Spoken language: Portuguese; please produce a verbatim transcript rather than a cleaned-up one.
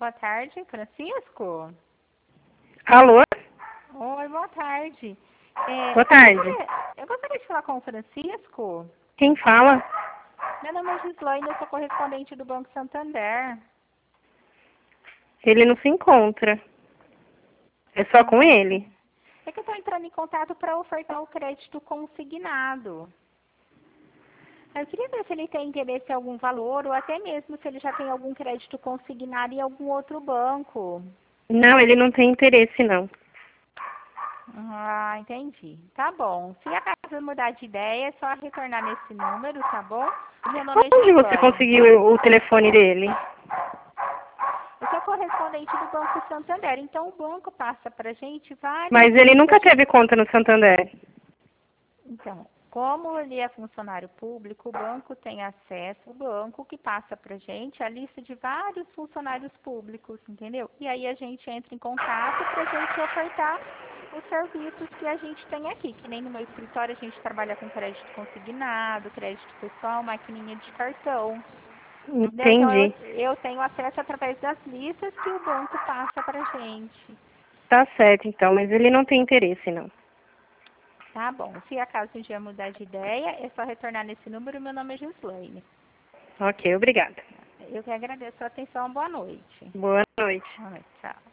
Boa tarde, Francisco. Alô? Oi, boa tarde. É, Boa tarde. Eu gostaria, eu gostaria de falar com o Francisco. Quem fala? Meu nome é Gislaine, eu sou correspondente do Banco Santander. Ele não se encontra. É só com Ah, ele. é que eu estou entrando em contato para ofertar o crédito consignado. Eu queria ver se ele tem interesse em algum valor ou até mesmo se ele já tem algum crédito consignado em algum outro banco. Não, ele não tem interesse, não. Ah, entendi. Tá bom. Se a casa mudar de ideia, é só retornar nesse número, tá bom? O meu nome é Onde você Gislaine. conseguiu o telefone dele? Eu sou correspondente do Banco Santander, então o banco passa para a gente vários Mas ele nunca informações. teve conta no Santander. Então, como ele é funcionário público, o banco tem acesso, o banco que passa para a gente a lista de vários funcionários públicos, entendeu? E aí a gente entra em contato para a gente ofertar os serviços que a gente tem aqui, que nem no meu escritório a gente trabalha com crédito consignado, crédito pessoal, maquininha de cartão. Entendeu? Então eu, Entendi. eu tenho acesso através das listas que o banco passa para a gente. Tá certo, então. Mas ele não tem interesse, não. Tá bom. Se acaso um dia mudar de ideia, é só retornar nesse número. Meu nome é Gislaine. Ok, obrigada. Eu que agradeço a atenção. Boa noite. Boa noite. Boa noite. Tchau.